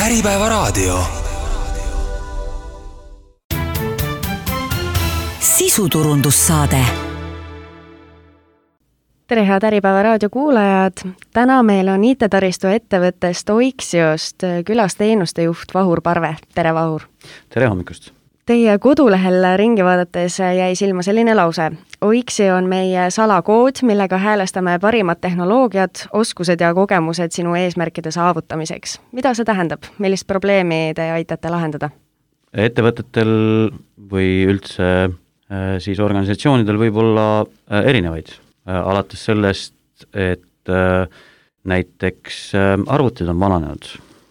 Äripäevaraadio. Sisuturundussaade. Tere, head Äripäevaraadio kuulajad! Täna meil on IT-taristu ettevõttest Oixiost külas teenuste juht Vahur Parve. Tere, Vahur! Tere hommikust! Teie kodulehel ringi vaadates jäi silma selline lause. Oixio on meie salakood, millega häälestame parimad tehnoloogiad, oskused ja kogemused sinu eesmärkide saavutamiseks. Mida see tähendab? Millist probleemi te aitate lahendada? Ettevõtetel või üldse siis organisatsioonidel võib olla erinevaid. Alates sellest, et näiteks arvutid on vananenud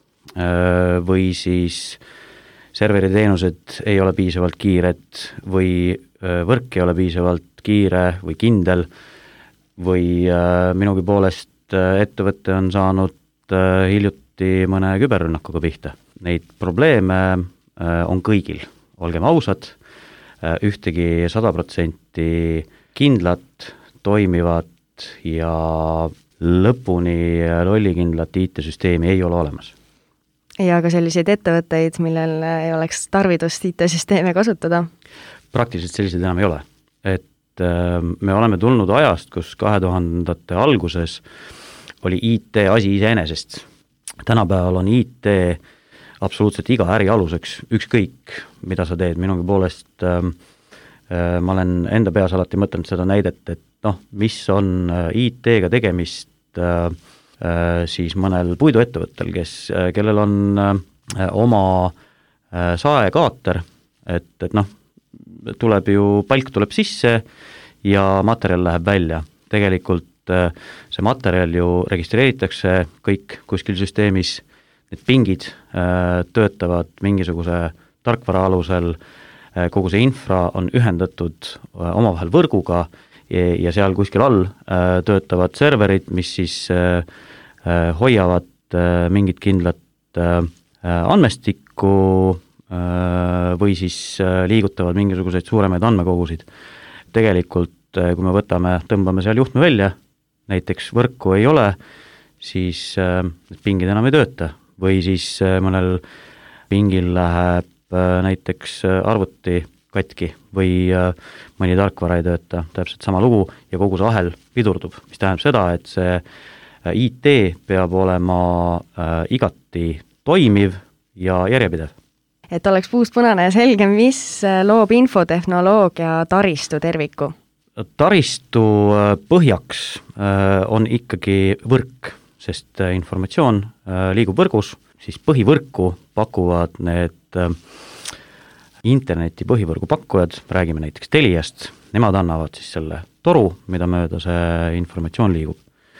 või siis serveriteenused ei ole piisavalt kiired või võrk ei ole piisavalt kiire või kindel või minugi poolest ettevõte on saanud hiljuti mõne küberrünnakuga pihta. Neid probleeme on kõigil, olgem ausad, ühtegi 100% kindlat, toimivat ja lõpuni lollikindlat IT-süsteemi ei ole olemas. Ja ka selliseid ettevõtteid, millel ei oleks tarvidust IT-süsteeme kasutada? Praktiliselt selliseid enam ei ole. Et me oleme tulnud ajast, kus 2000-ndate alguses oli IT asi iseenesest. Tänapäeval on IT absoluutselt iga äri aluseks, ükskõik mida sa teed. Minugi poolest ma olen enda peas alati mõtelnud seda näidet, et mis on IT-ga tegemist siis mõnel puiduettevõttel, kellel on oma saekaater, et tuleb ju, palk tuleb sisse ja materjal läheb välja. Tegelikult see materjal ju registreeritakse kõik kuskil süsteemis, need pingid töötavad mingisuguse tarkvara alusel, kogu see infra on ühendatud omavahel võrguga ja seal kuskil all töötavad serverid, mis siis hoiavad mingit kindlat andmestikku või siis liigutavad mingisuguseid suuremaid andmekogusid. Tegelikult, kui me tõmbame seal juhtme välja, näiteks võrku ei ole, siis pingid enam ei tööta või siis mõnel pingil läheb näiteks arvuti katki või mõni tarkvara ei tööta, täpselt sama lugu ja kogu see ahel pidurdub, mis tähendab seda, et see IT peab olema igati toimiv ja järjepidev. Et oleks puustpunane ja selge, mis loob infotehnoloogia taristu terviku? Taristu põhjaks on ikkagi võrk, sest informatsioon liigub võrgus, siis põhivõrku pakuvad need interneti põhivõrgu pakkujad, räägime näiteks Teliast, nemad annavad siis selle toru, mida mööda see informatsioon liigub.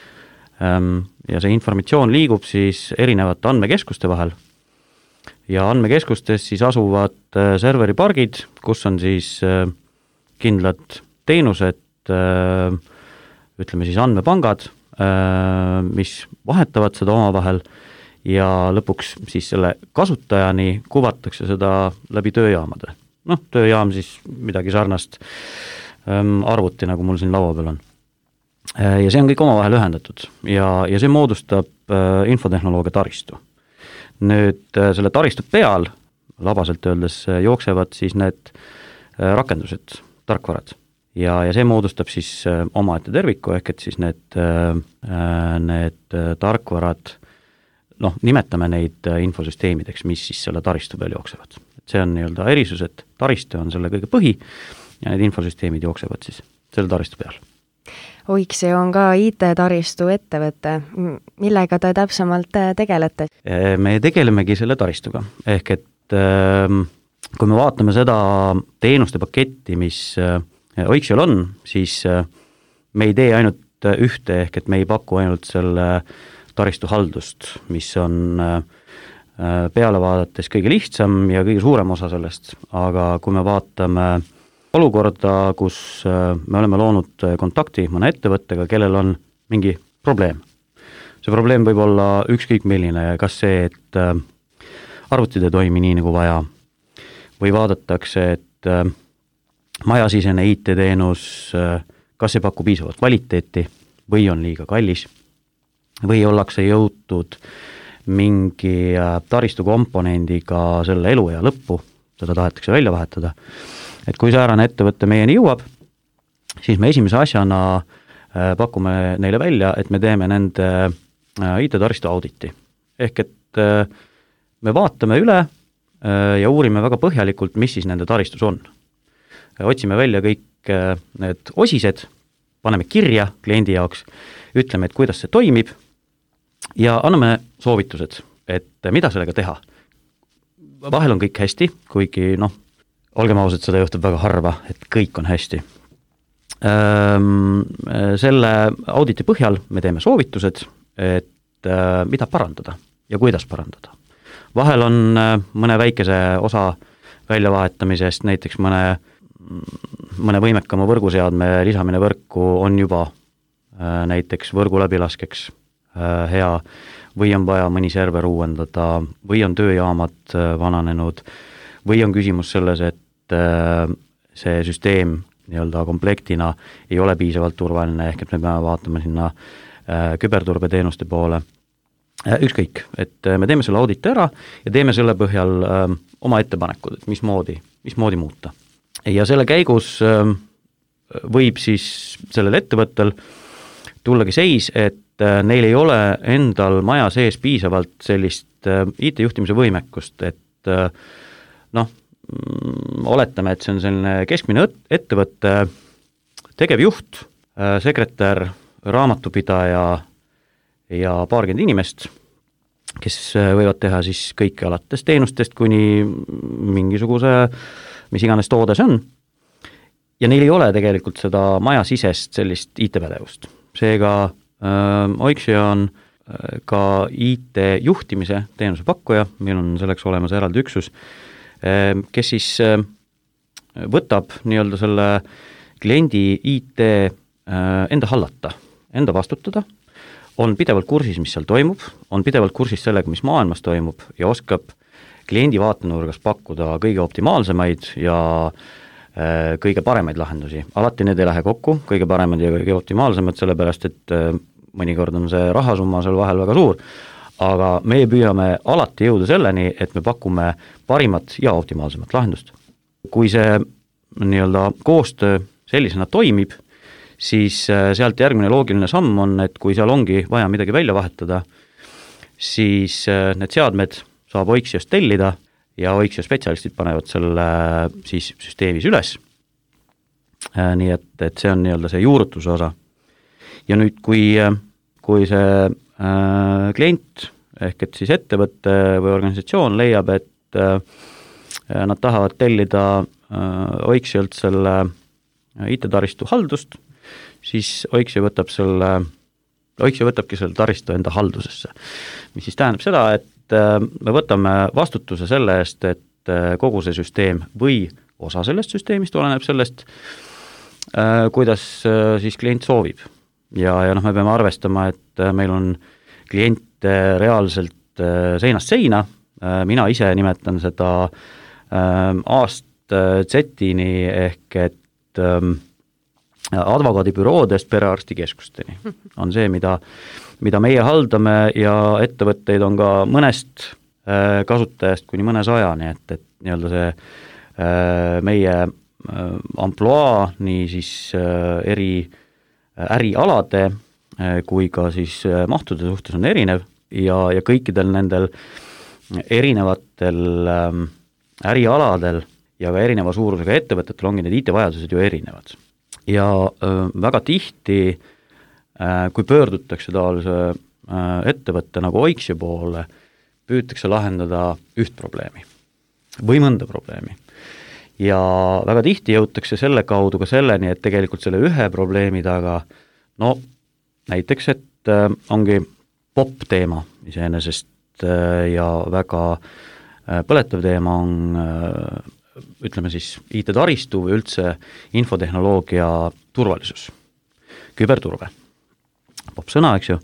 Ja see informatsioon liigub siis erinevate andmekeskuste vahel ja andmekeskustes siis asuvad serveripargid, kus on siis kindlad teenused, ütleme siis andmepangad, mis vahetavad seda omavahel ja lõpuks siis selle kasutajani kuvatakse seda läbi tööjaamade. Tööjaam siis midagi sarnast arvuti, nagu mul siin laua peal on. Ja see on kõik omavahel ühendatud ja see moodustab infotehnoloogia taristu. Nüüd selle taristu peal, labaselt öeldes, jooksevad siis need rakendused, tarkvarad ja see moodustab siis omaette terviku, ehk et siis need tarkvarad, nimetame neid infosüsteemideks, mis siis selle taristu peal jooksevad. See on nii-öelda erisus, et taristu on selle kõige põhi ja need infosüsteemid jooksevad siis selle taristu peal. Oixio on ka IT-taristu ettevõte. Millega te täpsemalt tegelete? Me tegelemegi selle taristuga. Ehk et kui me vaatame seda teenuste paketti, mis Oixiol on, siis me ei tee ainult ühte, ehk et me ei paku ainult selle taristu haldust, mis on peale vaadates kõige lihtsam ja kõige suurem osa sellest, aga kui me vaatame olukorda, kus me oleme loonud kontakti mõne ettevõttega, kellel on mingi probleem. See probleem võib olla ükskõik milline, kas see, et arvutid ei toimi nii nagu vaja või vaadatakse, et majasisene IT-teenus, kas ei paku piisavalt kvaliteeti või on liiga kallis või ollakse jõutud mingi taristu komponendiga selle eluea lõppu, seda tahetakse välja vahetada. Et kui säärane ettevõte meieni jõuab, siis me esimese asjana pakume neile välja, et me teeme nende IT-taristu auditi. Ehk et me vaatame üle ja uurime väga põhjalikult, mis siis nende taristus on. Otsime välja kõik need osised, paneme kirja kliendi jaoks, ütleme, et kuidas see toimib ja anname soovitused, et mida sellega teha. Vahel on kõik hästi, kuigi olgem ausad, seda juhtub väga harva, et kõik on hästi. Selle auditi põhjal me teeme soovitused, et mida parandada ja kuidas parandada. Vahel on mõne väikese osa väljavahetamisest, näiteks mõne võimekama võrguseadme lisamine võrku on juba näiteks võrgu läbilaskeks hea, või on vaja mõni server uuendada, või on tööjaamad vananenud, või on küsimus selles, et see süsteem nii-öelda komplektina ei ole piisavalt turvaline, ehk et me peame vaatama sinna küberturbeteenuste poole. Ükskõik, et me teeme selle auditi ära ja teeme selle põhjal oma ettepanekud, et mismoodi muuta. Ja selle käigus võib siis sellel ettevõttel tullagi seis, et neil ei ole endal maja sees piisavalt sellist IT-juhtimise võimekust, et oletame, et see on selline keskmine ettevõtte, tegevjuht, sekretär, raamatupidaja ja paarkümmend inimest, kes võivad teha siis kõike alates teenustest kuni mingisuguse, mis iganes toode see on. Ja neil ei ole tegelikult seda majasisest sellist IT-pädevust. Seega Oixio on ka IT-juhtimise teenuse pakkuja, meil on selleks olemas eraldi üksus, kes siis võtab nii-öelda selle kliendi IT enda hallata, enda vastutada, on pidevalt kursis, mis seal toimub, on pidevalt kursis sellega, mis maailmas toimub ja oskab kliendi vaatenurgas pakkuda kõige optimaalsemaid ja kõige paremaid lahendusi. Alati need ei lähe kokku, kõige paremad ja kõige optimaalsemad, sellepärast et mõnikord on see rahasumma seal vahel väga suur, aga meie püüame alati jõuda selleni, et me pakume parimat ja optimaalsemat lahendust. Kui see nii-öelda koostöö sellisena toimib, siis sealt järgmine loogiline samm on, et kui seal ongi vaja midagi välja vahetada, siis need seadmed saab Oixiost tellida ja Oixio spetsialistid panevad selle siis süsteemis üles. Nii et see on nii-öelda see juurutuse osa. Ja nüüd, kui see klient ehk et siis ettevõtte või organisatsioon leiab, et nad tahavad tellida Oixiolt selle IT-taristu haldust, siis Oixio võtabki selle taristu enda haldusesse. Mis siis tähendab seda, et me võtame vastutuse selle eest, et kogu see süsteem või osa sellest süsteemist oleneb sellest, kuidas siis klient soovib. Ja me peame arvestama, et meil on klient reaalselt seinast seina, mina ise nimetan seda Z-ini ehk et advokaadibüroodest perearstikeskusteni on see, mida meie haldame ja ettevõtteid on ka mõnest kasutajast kuni mõne sajani, et nii-öelda see meie amploaa nii siis eri ärialade kui ka siis mahtude suhtes on erinev ja kõikidel nendel erinevatel ärialadel ja ka erineva suurusega ettevõtetel ongi need IT-vajadused ju erinevad. Ja väga tihti, kui pöördutakse taolise ettevõtte nagu Oixio poole, püütakse lahendada üht probleemi või mõnda probleemi. Ja väga tihti jõutakse selle kaudu ka selleni, et tegelikult selle ühe probleemi taga, näiteks, et ongi popp teema iseenesest ja väga põletav teema on ütleme siis IT-taristu või üldse infotehnoloogia turvalisus, küberturve. Popp sõna, eks ju,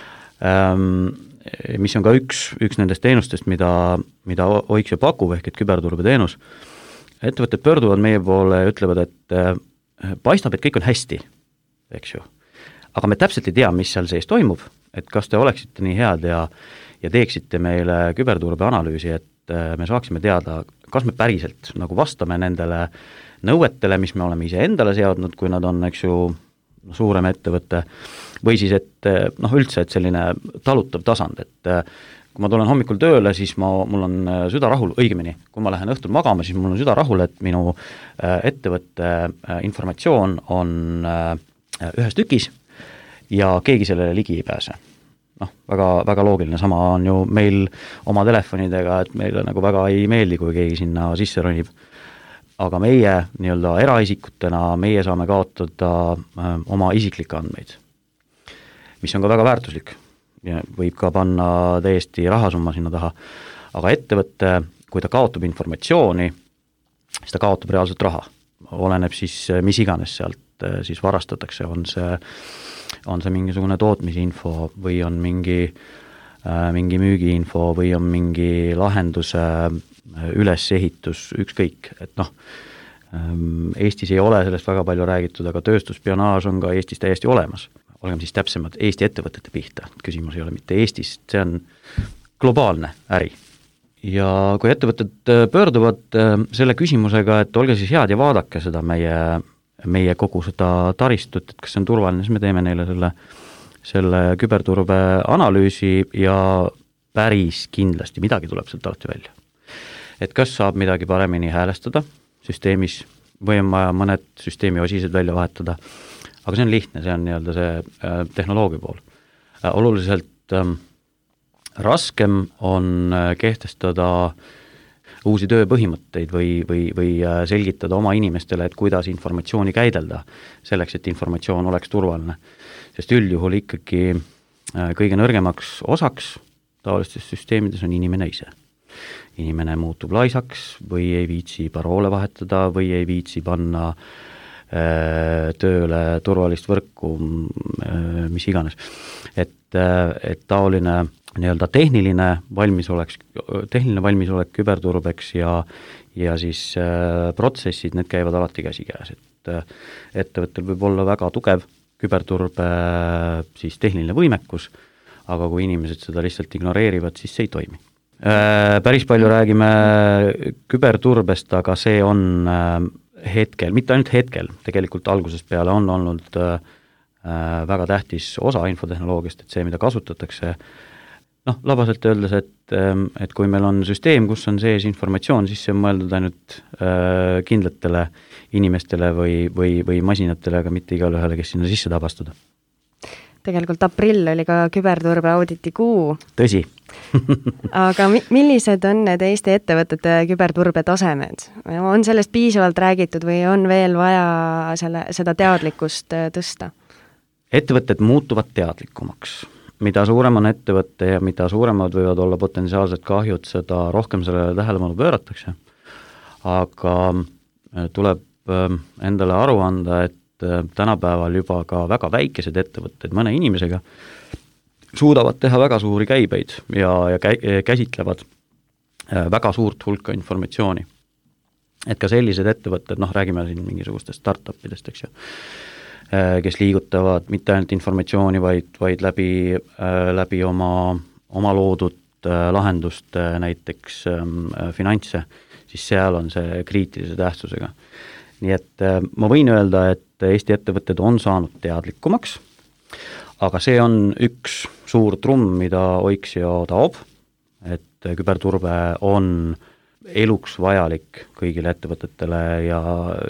mis on ka üks nendest teenustest, mida Oixio pakub, ehk et küberturbe teenus. Ettevõtted pöörduvad meie poole ja ütlevad, et paistab, et kõik on hästi, eks ju. Aga me täpselt ei tea, mis seal sees toimub, et kas te oleksite nii head ja ja teeksite meile küberturbe analüüsi, et me saaksime teada, kas me päriselt nagu vastame nendele nõuetele, mis me oleme ise endale seadnud, kui nad on, eks ju, suurem ettevõte, või siis, et üldse, et selline talutav tasand, et kui ma tulen hommikul tööle, siis mul on süda rahul, õigemini, kui ma lähen õhtul magama, siis mul on süda rahul, et minu ettevõtte informatsioon on ühes tükis ja keegi sellele ligi ei pääse. Väga, väga loogiline, sama on ju meil oma telefonidega, et meile nagu väga ei meeldi, kui keegi sinna sisse ronib. Aga meie nii-öelda eraisikutena, meie saame kaotada oma isiklikke andmeid, mis on ka väga väärtuslik ja võib ka panna täiesti rahasumma sinna taha. Aga ettevõtte, kui ta kaotab informatsiooni, siis ta kaotab reaalselt raha. Oleneb siis, mis iganes sealt siis varastatakse, on see mingisugune tootmisinfo või on mingi müügiinfo või on mingi lahenduse ülesehitus, ükskõik, et Eestis ei ole sellest väga palju räägitud, aga tööstusspionaaž on ka Eestis täiesti olemas. Olgem siis täpsemad Eesti ettevõtete pihta, küsimus ei ole mitte Eestis, see on globaalne äri. Ja kui ettevõtted pöörduvad selle küsimusega, et olge siis head ja vaadake seda meie kogu seda taristut, et kas see on turvaline, siis me teeme neile selle küberturbe analüüsi ja päris kindlasti midagi tuleb sealt alati välja. Et kas saab midagi paremini häälestada süsteemis või on vaja mõned süsteemi osised välja vahetada, aga see on lihtne, see on nii-öelda see tehnoloogia pool. Oluliselt raskem on kehtestada uusi tööpõhimõtteid või selgitada oma inimestele, et kuidas informatsiooni käidelda selleks, et informatsioon oleks turvaline. Sest üldjuhul ikkagi kõige nõrgemaks osaks taolistes süsteemides on inimene ise. Inimene muutub laisaks või ei viitsi paroole vahetada või ei viitsi panna tööle turvalist võrku, mis iganes. Et taoline nii-öelda tehniline valmisolek küberturbeks ja siis protsessid, need käivad alati käsikäes, et ettevõttel võib olla väga tugev küberturbe siis tehniline võimekus, aga kui inimesed seda lihtsalt ignoreerivad, siis see ei toimi. Päris palju räägime küberturbest, aga see on hetkel, mitte ainult hetkel, tegelikult algusest peale on olnud väga tähtis osa infotehnoloogiast, et see, mida kasutatakse, labaselt öeldes, et kui meil on süsteem, kus on sees informatsioon, siis see on mõeldud ainult kindlatele inimestele või masinatele, aga mitte igale ühele, kes sinna sisse tahab astuda. Tegelikult aprill oli ka küberturbe auditi kuu. Tõsi. Aga millised on need Eesti ettevõtete küberturbe tasemed? On sellest piisavalt räägitud või on veel vaja seda teadlikkust tõsta? Ettevõtted muutuvad teadlikumaks. Mida suurem on ettevõtte ja mida suuremad võivad olla potentsiaalsed kahjud, seda rohkem sellele tähelepanu pööratakse. Aga tuleb endale aru anda, et tänapäeval juba ka väga väikesed ettevõtted mõne inimesega suudavad teha väga suuri käibeid ja käsitlevad väga suurt hulka informatsiooni. Et ka sellised ettevõtted, räägime siin mingisugustest startupidest, eks ju, kes liigutavad mitte ainult informatsiooni, vaid läbi oma loodud lahendust, näiteks finantse, siis seal on see kriitilise tähtsusega. Nii et ma võin öelda, et Eesti ettevõtted on saanud teadlikumaks, aga see on üks suur trumm, mida Oiksio taob, et küberturbe on eluks vajalik kõigile ettevõtetele ja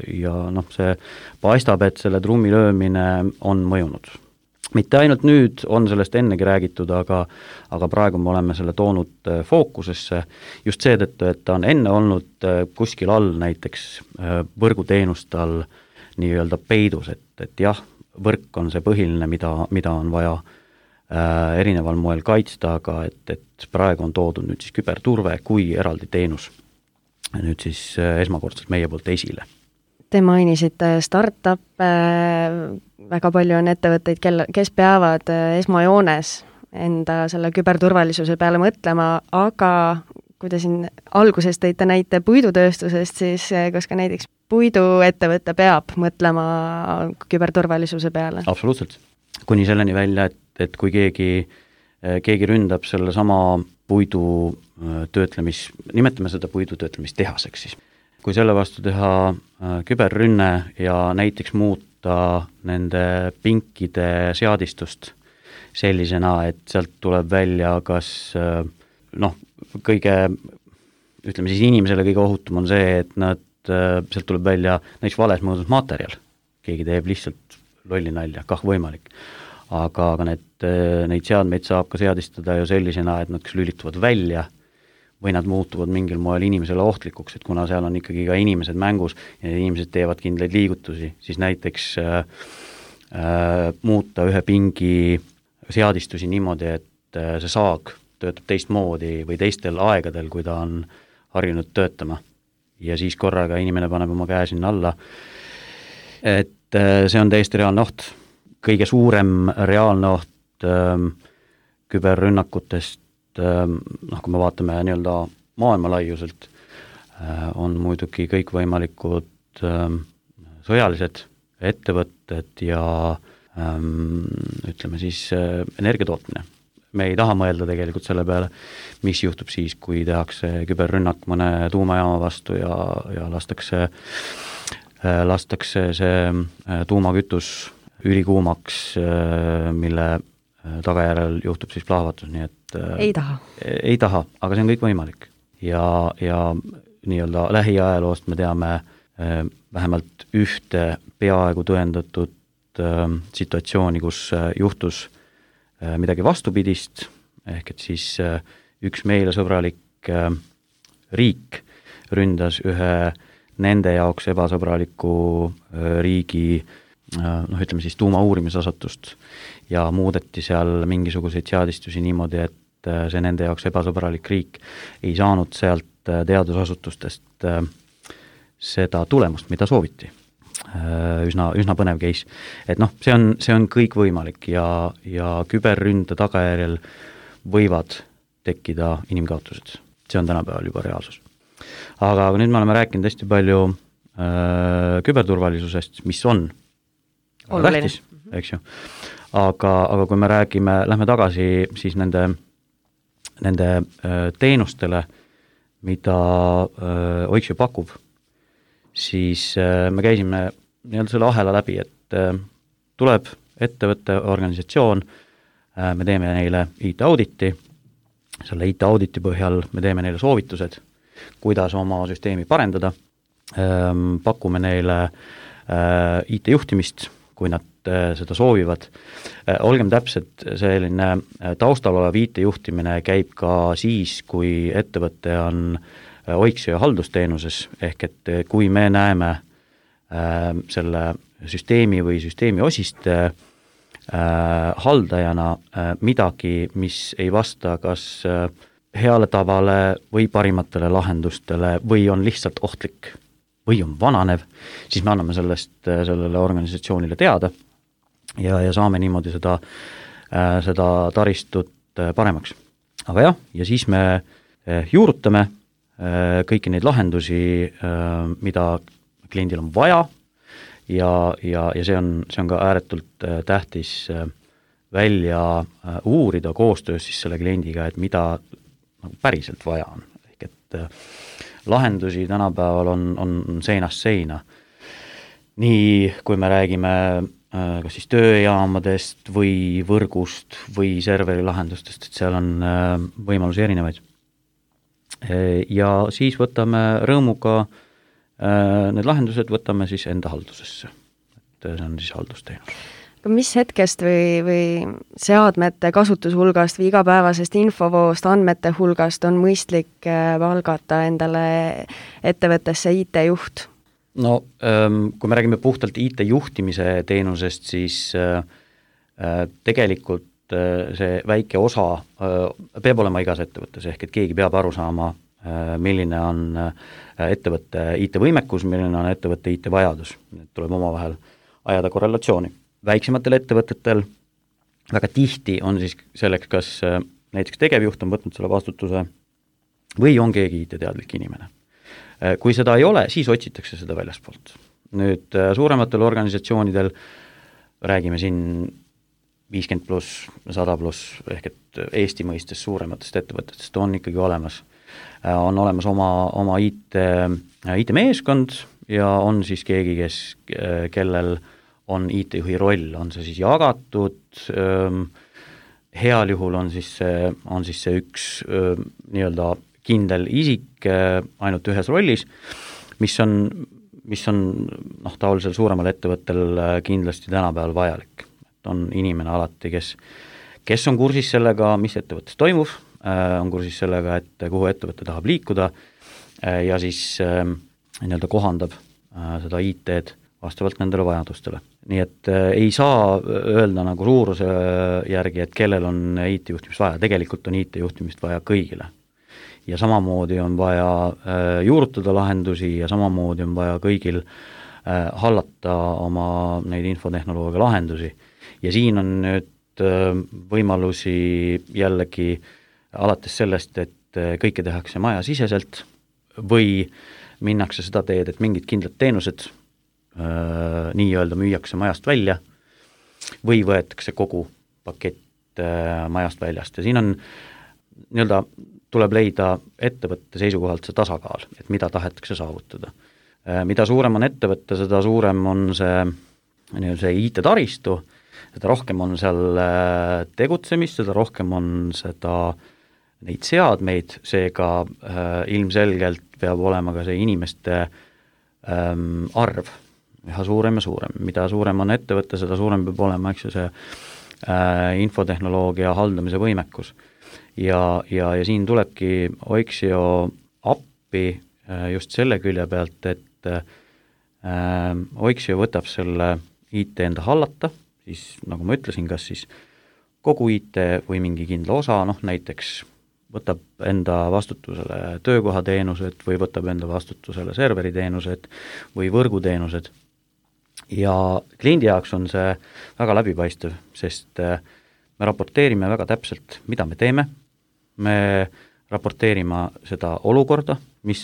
see paistab, et selle trummi löömine on mõjunud. Mitte ainult nüüd on sellest ennegi räägitud, aga praegu me oleme selle toonud fookusesse just seetõttu, et ta on enne olnud kuskil all näiteks võrguteenust all nii-öelda peidus, et jah, võrk on see põhiline, mida on vaja erineval moel kaitsta, aga et praegu on toodud nüüd siis küberturve kui eraldi teenus nüüd siis esmakordselt meie poolt esile. Te mainisite startup, väga palju on ettevõtteid, kes peavad esmajoones enda selle küberturvalisuse peale mõtlema, aga kui te siin alguses tõite näite puidutööstusest, siis kas ka näiteks puiduettevõte peab mõtlema küberturvalisuse peale? Absoluutselt. Kuni selleni välja, et kui keegi keegi ründab selle sama puidu nimetame seda puidu töötlemistehaseks siis. Kui selle vastu teha küberrünne ja näiteks muuta nende pinkide seadistust sellisena, et sealt tuleb välja kas ütleme siis inimesele kõige ohutum on see, et sealt tuleb välja näiteks vales mõõdus materjal. Keegi teeb lihtsalt lolli nalja, kah võimalik. Aga neid seadmeid saab ka seadistada ju sellisena, et nad kas lülituvad välja või nad muutuvad mingil moel inimesele ohtlikuks, et kuna seal on ikkagi ka inimesed mängus ja inimesed teevad kindlaid liigutusi, siis näiteks muuta ühe pingi seadistusi niimoodi, et see saag töötab teistmoodi või teistel aegadel, kui ta on harjunud töötama. Ja siis korraga inimene paneb oma käe sinna alla. Et see on täiesti reaalne oht. Kõige suurem reaalne oht küberrünnakutest, kui me vaatame nii-öelda maailmalaiuselt, on muidugi kõikvõimalikud sõjalised ettevõtted ja ütleme siis energiatootmine. Me ei taha mõelda tegelikult selle peale, mis juhtub siis, kui tehakse küberrünnak mõne tuumajaama vastu ja lastakse see tuumakütus ülikuumaks, mille tagajärjel juhtub siis plahvatus, nii et ei taha, aga see on kõik võimalik. Ja nii-öelda lähiajaloost me teame vähemalt ühte peaaegu tõendatud situatsiooni, kus juhtus midagi vastupidist, ehk et siis üks meile sõbralik riik ründas ühe nende jaoks ebasõbraliku riigi ütleme siis tuumauurimisasutust ja muudeti seal mingisuguseid seadistusi niimoodi, et see nende jaoks ebasõbralik riik ei saanud sealt teadusasutustest seda tulemust, mida sooviti. Üsna põnev case. Et see on kõik võimalik ja küberründe tagajärjel võivad tekkida inimkaotused. See on tänapäeval juba reaalsus. Aga nüüd me oleme rääkinud hästi palju küberturvalisusest, mis on tähtis, eks ju. Aga kui me lähme tagasi siis nende teenustele, mida Oiksio pakub, siis me käisime nii-öelda selle ahela läbi, et tuleb ettevõtte organisatsioon, me teeme neile IT-auditi, selle IT-auditi põhjal me teeme neile soovitused, kuidas oma süsteemi parendada, pakume neile IT-juhtimist, kui nad seda soovivad. Olgem täpselt, selline taustal olev IT-juhtimine käib ka siis, kui ettevõte on Oiksio haldusteenuses, ehk et kui me näeme selle süsteemi või süsteemi osiste haldajana midagi, mis ei vasta kas heale tavale või parimatele lahendustele või on lihtsalt ohtlik või on vananev, siis me anname sellest sellele organisatsioonile teada ja saame niimoodi seda taristut paremaks. Aga jah, ja siis me juurutame kõiki neid lahendusi, mida kliendil on vaja ja see on ka ääretult tähtis välja uurida koostöös siis selle kliendiga, et mida päriselt vaja on. Ehk et lahendusi tänapäeval on seinast seina. Nii, kui me räägime kas siis tööjaamadest või võrgust või serveri lahendustest, et seal on võimalusi erinevaid. Ja siis võtame rõõmuga need lahendused võtame siis enda haldusesse. Et see on siis haldusteenus. Mis hetkest või seadmete kasutushulgast või igapäevasest infovoost, andmete hulgast on mõistlik palgata endale ettevõttesse IT-juht? No, kui me räägime puhtalt IT-juhtimise teenusest, siis tegelikult see väike osa peab olema igas ettevõttes, ehk et keegi peab aru saama, milline on ettevõtte IT-võimekus, milline on ettevõtte IT-vajadus. Tuleb omavahel ajada korrelatsiooni. Väiksematel ettevõtetel väga tihti on siis selleks, kas näiteks tegevjuht on võtnud selle vastutuse või on keegi IT-teadlik inimene. Kui seda ei ole, siis otsitakse seda väljaspoolt. Nüüd suurematel organisatsioonidel räägime siin 50+, 100+, ehk et Eesti mõistes suurematest ettevõtetest on ikkagi olemas. On olemas oma IT-meeskond ja on siis keegi, kellel on IT-juhi roll, on see siis jagatud, heal juhul on siis see üks nii-öelda kindel isik ainult ühes rollis, mis on taolisel suuremal ettevõttel kindlasti tänapäeval vajalik. On inimene alati, kes on kursis sellega, mis ettevõttes toimub, on kursis sellega, et kuhu ettevõte tahab liikuda ja siis nii-öelda kohandab seda IT-d vastavalt nendele vajadustele. Nii et ei saa öelda nagu suuruse järgi, et kellel on IT-juhtimist vaja, tegelikult on IT-juhtimist vaja kõigile. Ja samamoodi on vaja juurutada lahendusi ja samamoodi on vaja kõigil hallata oma neid infotehnoloogia lahendusi. Ja siin on nüüd võimalusi jällegi alates sellest, et kõike tehakse majasiseselt või minnakse seda teed, et mingid kindlad teenused nii-öelda müüakse majast välja või võetakse kogu pakett majast väljast ja siin on nii-öelda tuleb leida ettevõtte seisukohalt see tasakaal, et mida tahetakse saavutada. Mida suurem on ettevõtte, seda suurem on see IT-taristu, seda rohkem on seal tegutsemist, seda rohkem on neid seadmeid, seega ilmselgelt peab olema ka see inimeste arv üha suurem ja suurem. Mida suurem on ettevõte, seda suurem peab olema see infotehnoloogia haldamise võimekus. Ja siin tulebki Oixio appi just selle külje pealt, et Oixio võtab selle IT enda hallata, siis nagu ma ütlesin, kas siis kogu IT või mingi kindla osa, näiteks võtab enda vastutusele töökohateenused või võtab enda vastutusele serveriteenused või võrguteenused. Ja kliendi jaoks on see väga läbipaistev, sest me raporteerime väga täpselt, mida me teeme, me raporteerime seda olukorda, mis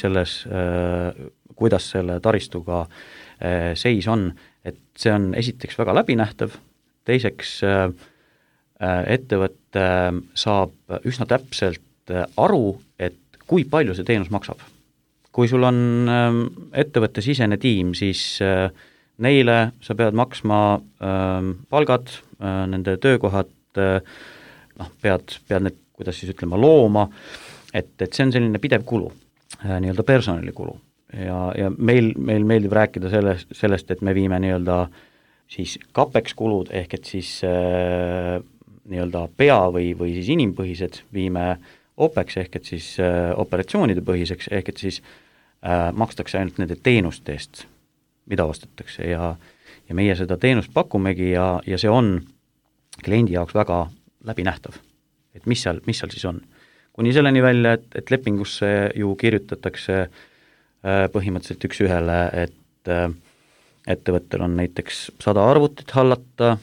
kuidas selle taristuga seis on, et see on esiteks väga läbinähtav, teiseks ettevõte saab üsna täpselt aru, et kui palju see teenus maksab. Kui sul on ettevõtte sisene tiim, siis neile sa pead maksma palgad, nende töökohad, pead need, kuidas siis ütlema, looma, et see on selline pidev kulu, nii-öelda personalikulu. Ja meil meeldib rääkida sellest, et me viime nii-öelda siis CAPEX kulud, ehk et siis nii-öelda pea või siis inimpõhised viime OPEX, ehk et siis operatsioonide põhiseks, ehk et siis makstakse ainult nende teenuste eest, mida ostetakse ja meie seda teenust pakumegi ja see on kliendi jaoks väga läbinähtav, et mis seal siis on. Kuni selleni välja, et lepingusse ju kirjutatakse põhimõtteliselt üks ühele, et ettevõttel on näiteks 100 arvutit hallata,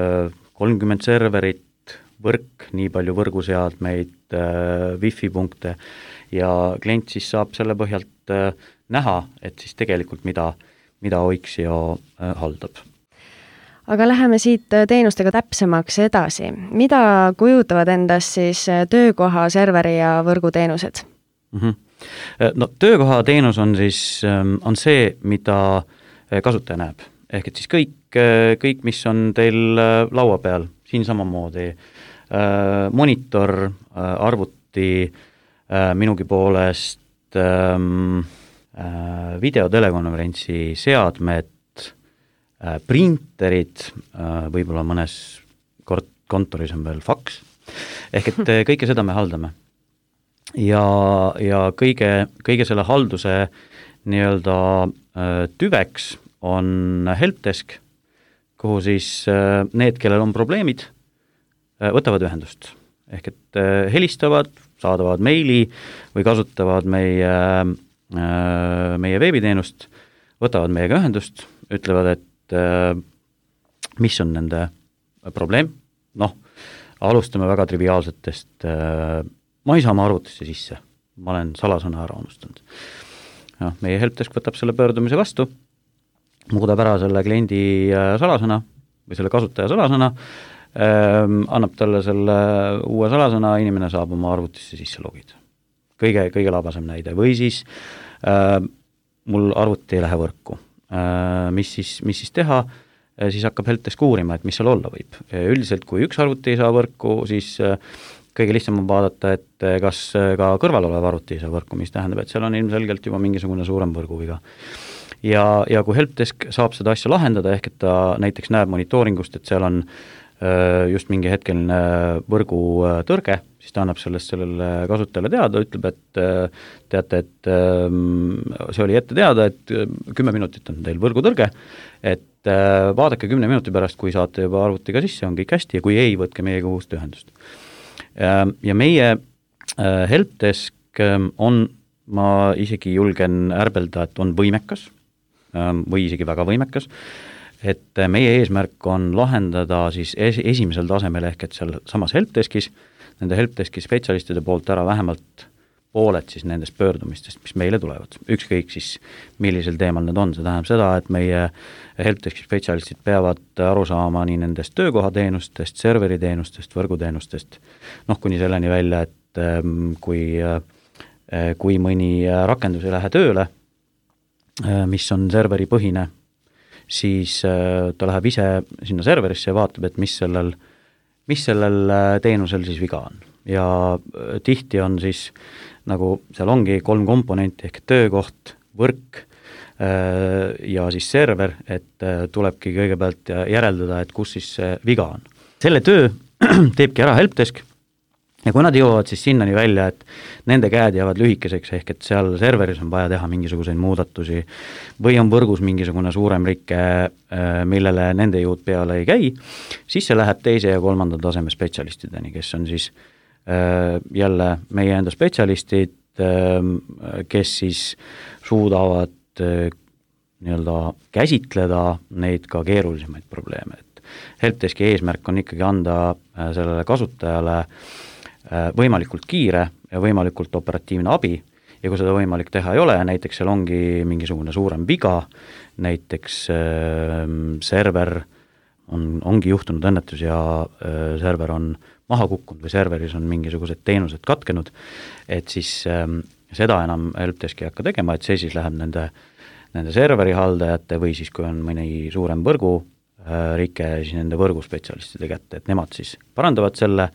30 serverit, võrk, nii palju võrguseadmeid, wifi-punkte ja klient siis saab selle põhjalt näha, et siis tegelikult mida Oixio haldab. Aga läheme siit teenustega täpsemaks edasi. Mida kujutavad endast siis töökoha, serveri ja võrguteenused? No töökoha teenus on siis on see, mida kasutaja näeb. Ehk et siis kõik, mis on teil laua peal, siin samamoodi monitor, arvuti, minugi poolest videotelekonverentsi seadmed, printerid, võib-olla mõnes kontoris on veel faks, ehk et kõike seda me haldame. Ja kõige selle halduse nii-öelda tüveks on helpdesk, kuhu siis need, kellel on probleemid, võtavad ühendust. Ehk et helistavad, saadavad meili või kasutavad meie veebiteenust, võtavad meiega ühendust, ütlevad, et mis on nende probleem. Alustame väga triviaalsetest. Ma ei saa oma arvutisse sisse. Ma olen salasõna ära unustanud. Meie helpdesk võtab selle pöördumise vastu, muudab ära selle kliendi salasõna või selle kasutaja salasõna, annab talle selle uue salasõna, inimene saab oma arvutisse sisse logida. Kõige labasem näide. Või siis mul arvuti ei lähe võrku. Mis siis teha? Siis hakkab helpdesk uurima, et mis seal olla võib. Üldiselt, kui üks arvuti ei saa võrku, siis kõige lihtsam on vaadata, et kas ka kõrval olev arvuti ei saa võrku, mis tähendab, et seal on ilmselgelt juba mingisugune suurem võrguviga. Ja kui helpdesk saab seda asja lahendada, ehk et ta näiteks näeb monitooringust, et seal on just mingi hetkeline võrgu tõrge, siis ta annab sellest sellele kasutajale teada, ütleb, et teate, et see oli ette teada, et 10 minutit on teil võrgutõrge, et vaadake 10 minuti pärast, kui saate juba arvutiga sisse, on kõik hästi ja kui ei, võtke meiega uuesti ühendust. Ja meie helpdesk on, ma isegi julgen ärbelda, et on võimekas või isegi väga võimekas, et meie eesmärk on lahendada siis esimesel tasemel ehk et seal samas helpdeskis, nende helpdeski spetsialistide poolt ära vähemalt pooled siis nendest pöördumistest, mis meile tulevad. Ükskõik siis, millisel teemal need on. See tähendab seda, et meie helpdeski spetsialistid peavad aru saama nii nendest töökohateenustest, serveriteenustest, võrguteenustest, kuni selleni välja, et kui mõni rakendus ei lähe tööle, mis on serveripõhine, siis ta läheb ise sinna serverisse ja vaatab, et mis sellel teenusel siis viga on. Ja tihti on siis, nagu seal ongi 3 komponenti ehk töökoht, võrk ja siis server, et tulebki kõigepealt järeldada, et kus siis see viga on. Selle töö teebki ära helpdesk ja kui nad jõuavad siis sinnani välja, et nende käed jäävad lühikeseks, ehk et seal serveris on vaja teha mingisuguseid muudatusi või on võrgus mingisugune suurem rikke, millele nende jõud peale ei käi, siis see läheb teise ja kolmanda taseme spetsialistideni, kes on siis jälle meie enda spetsialistid, kes siis suudavad nii-öelda käsitleda neid ka keerulisemaid probleeme. Et helpdeski eesmärk on ikkagi anda sellele kasutajale võimalikult kiire ja võimalikult operatiivne abi ja kui seda võimalik teha ei ole, näiteks seal ongi mingisugune suurem viga, näiteks server ongi juhtunud õnnetus ja server on maha kukkunud või serveris on mingisugused teenused katkenud, et siis seda enam helpdeski ei hakka tegema, et see siis läheb nende serveri haldajate või siis kui on mõni suurem võrgurike, siis nende võrguspetsialistide kätte, et nemad siis parandavad selle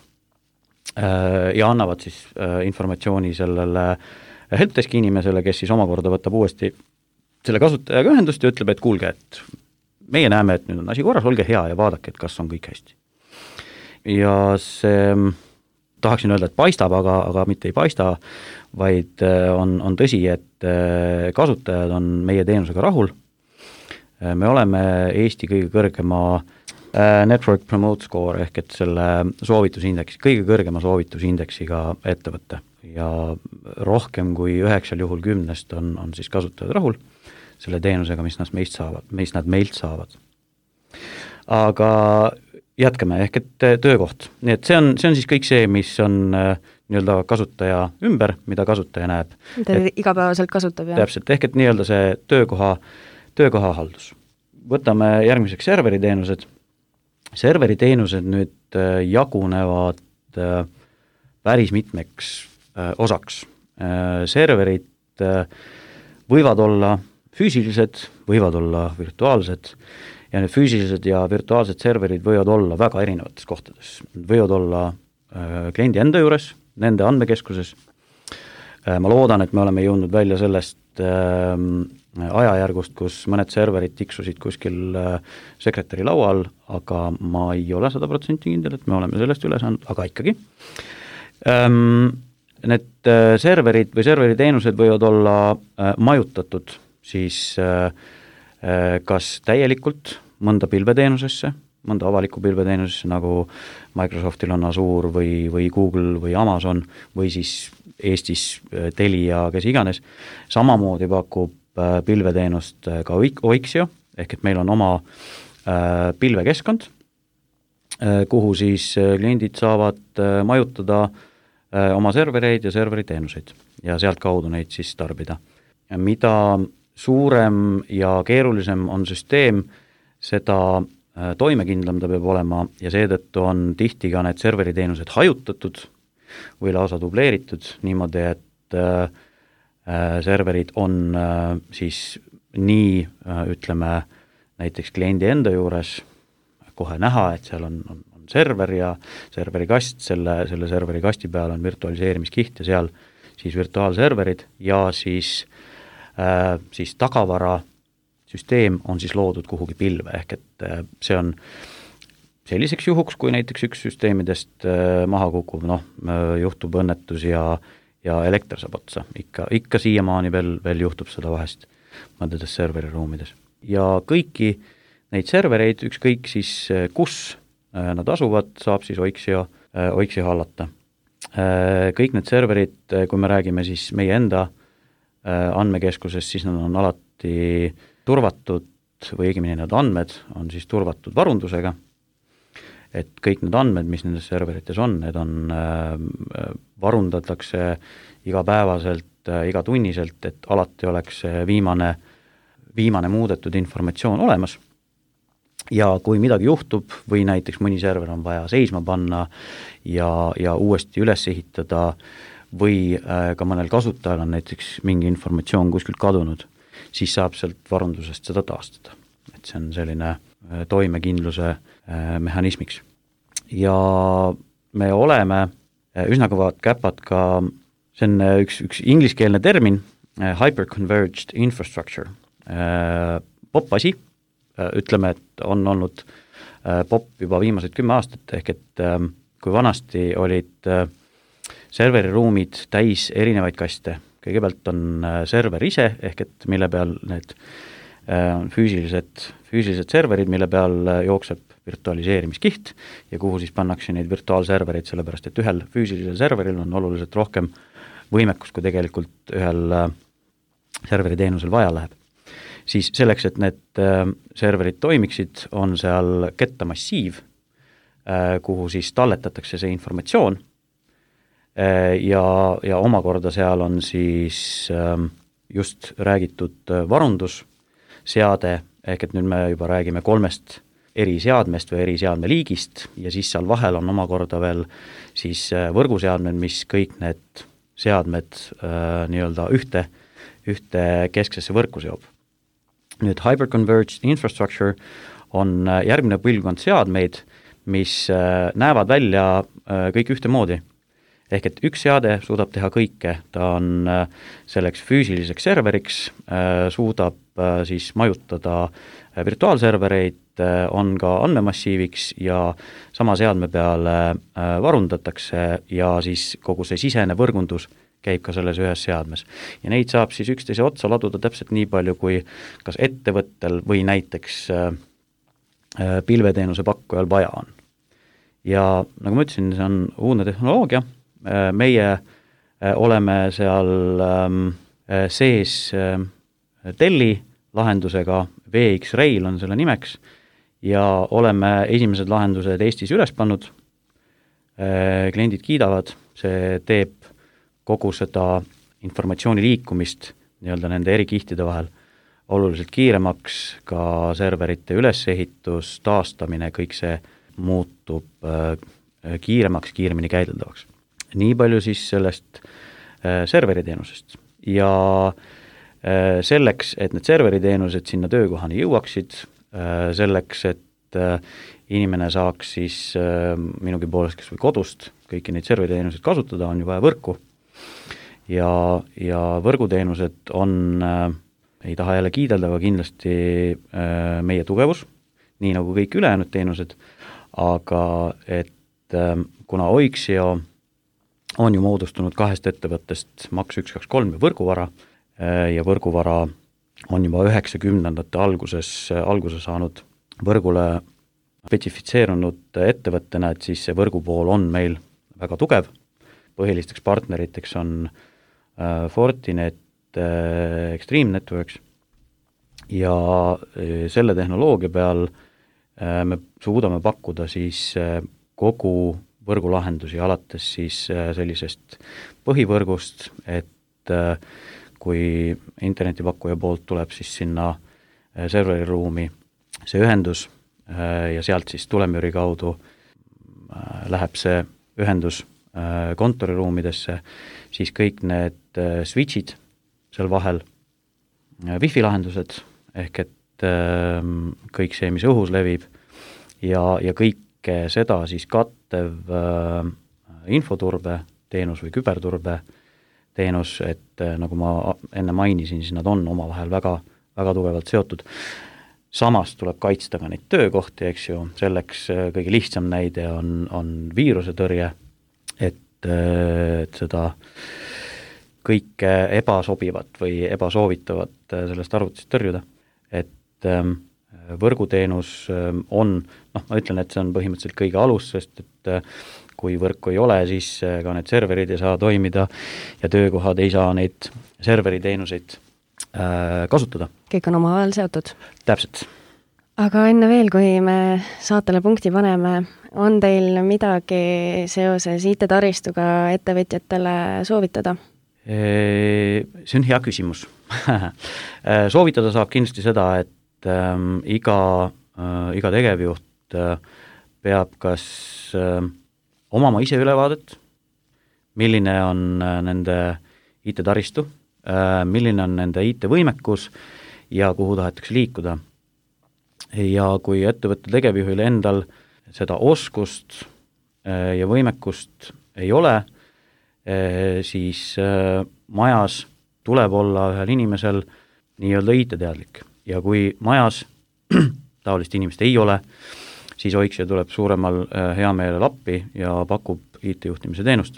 ja annavad siis informatsiooni sellele helpdeski inimesele, kes siis omakorda võtab uuesti selle kasutajaga ühendust ja ütleb, et kuulge, et meie näeme, et nüüd on asi korras, olge hea ja vaadake, et kas on kõik hästi. Ja see, tahaksin öelda, et paistab, aga mitte ei paista, vaid on tõsi, et kasutajad on meie teenusega rahul. Me oleme Eesti kõige kõrgema Network Promote Score ehk et selle soovitusindeksi, kõige kõrgema soovitusindeksiga ettevõtte ja rohkem kui 9 juhul 10 on siis kasutajad rahul selle teenusega, mis nad meilt saavad. Aga jätkame, ehk et töökoht. Nii et see on siis kõik see, mis on nii-öelda kasutaja ümber, mida kasutaja näeb. Mida igapäevaselt kasutab, jah? Täpselt, ehk et nii-öelda see töökoha haldus. Võtame järgmiseks serveriteenused. Serveriteenused nüüd jagunevad päris mitmeks osaks. Serverid võivad olla füüsilised, võivad olla virtuaalsed ja need füüsilised ja virtuaalsed serverid võivad olla väga erinevates kohtades. Võivad olla kliendi enda juures, nende andmekeskuses. Ma loodan, et me oleme jõudnud välja sellest ajajärgust, kus mõned serverid tiksusid kuskil sekretäri laual, aga ma ei ole 100% kindel, et me oleme sellest üle saanud, aga ikkagi. Need serverid või serveriteenused võivad olla majutatud siis kas täielikult mõnda pilveteenusesse, mõnda avalikku pilveteenusesse, nagu Microsoftil on Azure või Google või Amazon või siis Eestis Telia, kes iganes. Samamoodi pakub pilveteenust ka Oixio, ehk et meil on oma pilvekeskkond, kuhu siis kliendid saavad majutada oma servereid ja serveriteenuseid ja sealt kaudu neid siis tarbida. Mida suurem ja keerulisem on süsteem, seda toimekindlam ta peab olema ja seetõttu on tihti ka need serveriteenused hajutatud või lausa dubleeritud niimoodi, et serverid on siis nii, ütleme, näiteks kliendi enda juures kohe näha, et seal on server ja serverikast, selle serverikasti peal on virtualiseerimiskiht ja seal siis virtuaalserverid ja siis tagavara süsteem on siis loodud kuhugi pilve, ehk et see on selliseks juhuks, kui näiteks üks süsteemidest maha kukub, juhtub õnnetus ja elekter saab otsa. Ikka siiamaani veel juhtub seda vahest mõndedes serveriruumides. Ja kõiki neid servereid, ükskõik siis kus nad asuvad, saab siis Oixio hallata. Kõik need serverid, kui me räägime siis meie enda andmekeskusest, siis nad on alati turvatud või õigemini need andmed on siis turvatud varundusega, et kõik need andmed, mis nendes serverites on, need on, varundatakse igapäevaselt, igatunniselt, et alati oleks viimane muudetud informatsioon olemas. Ja kui midagi juhtub või näiteks mõni server on vaja seisma panna ja uuesti üles ehitada või ka mõnel kasutajal on näiteks mingi informatsioon kuskilt kadunud, siis saab sealt varundusest seda taastada. Et see on selline toimekindluse mehhanismiks. Ja me oleme üsna kõvad käpad ka, see on üks ingliskeelne termin, hyperconverged infrastructure, POP-asi, ütleme, et on olnud POP juba viimased 10 aastat, ehk et kui vanasti olid serveriruumid täis erinevaid kaste, kõigepealt on server ise, ehk et mille peal need füüsilised serverid, mille peal jookseb virtualiseerimiskiht ja kuhu siis pannakse neid virtuaalservereid, sellepärast et ühel füüsilisel serveril on oluliselt rohkem võimekust, kui tegelikult ühel serveriteenusel vaja läheb. Siis selleks, et need serverid toimiksid, on seal kettamassiiv, kuhu siis talletatakse see informatsioon ja omakorda seal on siis just räägitud varundusseade, ehk et nüüd me juba räägime 3 eri seadmest või eri seadmeliigist ja siis seal vahel on omakorda veel siis võrguseadmed, mis kõik need seadmed nii-öelda ühte kesksesse võrku seob. Nüüd hyperconverged infrastructure on järgmine põlvkond seadmeid, mis näevad välja kõik ühtemoodi. Ehk et üks seade suudab teha kõike, ta on selleks füüsiliseks serveriks, suudab siis majutada virtuaalservereid, on ka andmemassiiviks ja sama seadme peale varundatakse ja siis kogu see sisene võrgundus käib ka selles ühes seadmes. Ja neid saab siis üksteise otsa laduda täpselt nii palju, kui kas ettevõttel või näiteks pilveteenuse pakkujal vaja on. Ja nagu ma ütlesin, see on uudne tehnoloogia, meie oleme seal sees Delli lahendusega, VX-Rail on selle nimeks, ja oleme esimesed lahendused Eestis üles pannud, kliendid kiidavad, see teeb kogu seda informatsiooni liikumist nii-öelda nende eri kihtide vahel oluliselt kiiremaks, ka serverite ülesehitus, taastamine, kõik see muutub kiiremaks, kiiremini käideldavaks. Nii palju siis sellest serveriteenusest ja selleks, et need serveriteenused sinna töökohani jõuaksid, selleks, et inimene saaks siis minugi poolest kas või kodust kõiki neid serveriteenuseid kasutada, on ju vaja võrku ja võrguteenused on, ei taha jälle kiidelda, aga kindlasti meie tugevus, nii nagu kõik ülejäänud teenused, aga et kuna Oixio on ju moodustunud 2 ettevõttest, Max 123 ja Võrguvara, ja Võrguvara on juba 90ndate alguse saanud võrgule spetsifitseerunud ettevõttena, et siis see võrgupool on meil väga tugev. Põhilisteks partneriteks on Fortinet, Extreme Networks ja selle tehnoloogia peal me suudame pakkuda siis kogu võrgulahendusi alates siis sellisest põhivõrgust, et kui internetipakkuja poolt tuleb siis sinna serveriruumi see ühendus, ja sealt siis tulemüüri kaudu läheb see ühendus kontoriruumidesse, siis kõik need switchid seal vahel, wifi lahendused, ehk et kõik see, mis õhus levib ja kõike seda siis kattev infoturbe teenus või küberturbe teenus, et nagu ma enne mainisin, siis nad on omavahel väga, väga tugevalt seotud. Samas tuleb kaitsta ka neid töökohti, eks ju, selleks kõige lihtsam näide on viirusetõrje, et seda kõike ebasobivat või ebasoovitavat sellest arvutist tõrjuda, et võrguteenus on, ma ütlen, et see on põhimõtteliselt kõige alus, sest et kui võrku ei ole, siis ka need serverid ei saa toimida ja töökohad ei saa neid serveriteenuseid kasutada. Kõik on omavahel seotud. Täpselt. Aga enne veel, kui me saatele punkti paneme, on teil midagi seoses IT-taristuga ettevõtjatele soovitada? See on hea küsimus. Soovitada saab kindlasti seda, et iga tegevjuht peab kas omama ise ülevaadet, milline on nende IT-taristu, milline on nende IT-võimekus ja kuhu tahetakse liikuda. Ja kui ettevõtte tegevjuhil endal seda oskust ja võimekust ei ole, siis majas tuleb olla ühel inimesel nii-öelda IT-teadlik. Ja kui majas taolist inimest ei ole, siis Oiksio tuleb suuremal heameelel appi ja pakub IT-juhtimise teenust.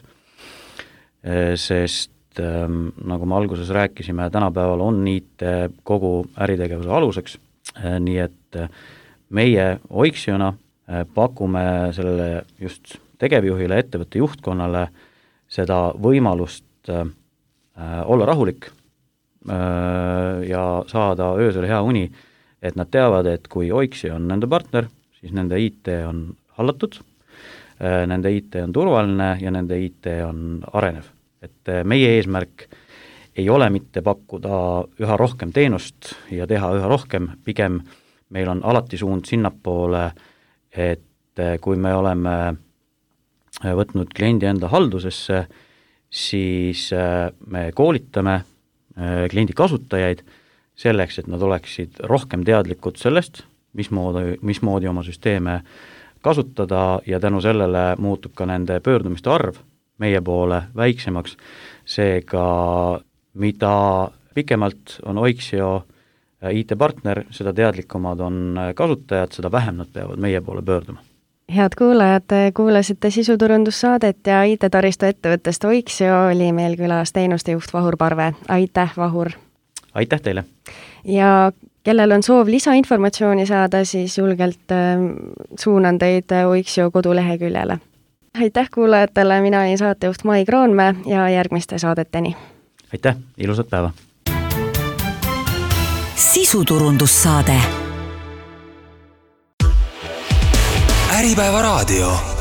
Sest nagu me alguses rääkisime, tänapäeval on IT kogu äritegevuse aluseks, nii et meie Oiksiona pakume sellele just tegevjuhile, ettevõtte juhtkonnale seda võimalust olla rahulik ja saada öösel hea uni, et nad teavad, et kui Oiksio on nende partner, siis nende IT on hallatud, nende IT on turvaline ja nende IT on arenev. Et meie eesmärk ei ole mitte pakkuda üha rohkem teenust ja teha üha rohkem, pigem meil on alati suund sinnapoole, et kui me oleme võtnud kliendi enda haldusesse, siis me koolitame kliendi kasutajaid selleks, et nad oleksid rohkem teadlikud sellest, mismoodi oma süsteeme kasutada ja tänu sellele muutub ka nende pöördumiste arv meie poole väiksemaks. Seega, mida pikemalt on Oiksio IT-partner, seda teadlikumad on kasutajad, seda vähem nad peavad meie poole pöörduma. Head kuulajad, kuulasite sisuturundussaadet ja IT-taristu ettevõttest Oiksio oli meil külas teenustejuht Vahur Parve. Aitäh, Vahur! Aitäh teile! Ja kellel on soov lisainformatsiooni saada, siis julgelt suunan teid Oiksio koduleheküljele. Aitäh kuulajatele, mina olin saatejuht Mai Kroonmäe ja järgmiste saadeteni. Aitäh, ilusat päeva! Sisuturundussaade. Äripäeva raadio.